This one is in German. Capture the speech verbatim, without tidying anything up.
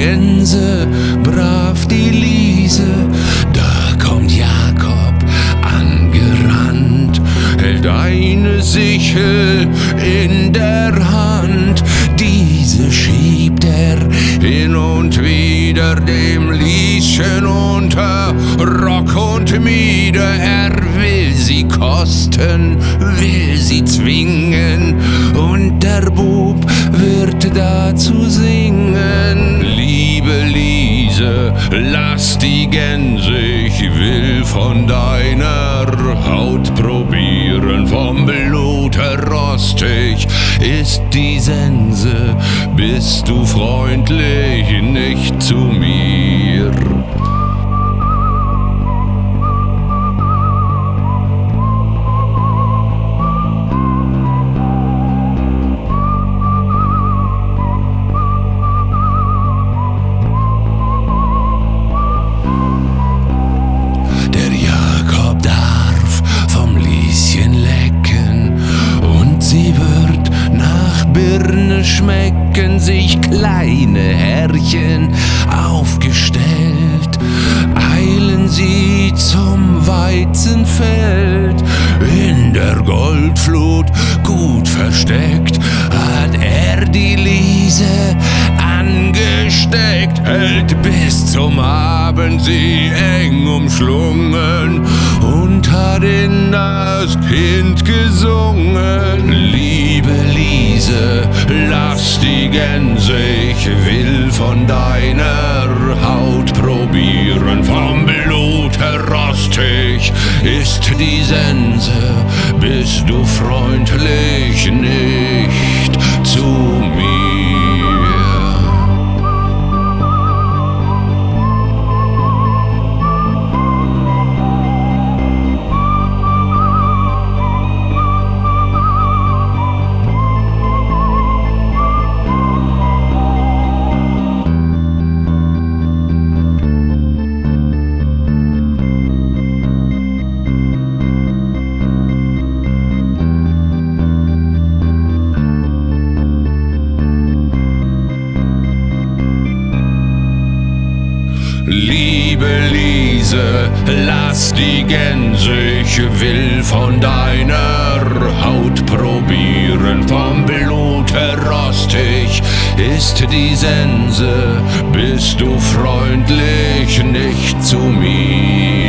Gänse, brav die Liese. Da kommt Jakob angerannt, hält eine Sichel in der Hand. Diese schiebt er hin und wieder dem Lieschen unter Rock und Mieder. Er will sie kosten, will sie zwingen, und der Bub wird dazu singen. Liebe Liese, lass die Gänse, ich will von deiner Haut probieren. Vom Blute rostig ist die Sense, bist du freundlich nicht zu mir. Schmecken sich kleine Herrchen aufgestellt, eilen sie zum Weizenfeld. In der Goldflut gut versteckt hat er die Liese angesteckt, hält bis zum Abend sie eng umschlungen und hat in das Kind gesungen. Liebe Liese, lass die Gänse, ich will von deiner Haut probieren. Vom Blut rostig ist die Sense, bist du freundlich nicht zu mir. Liebe Liese, lass die Gänse, ich will von deiner Haut probieren. Vom Blute rostig ist die Sense, bist du freundlich nicht zu mir.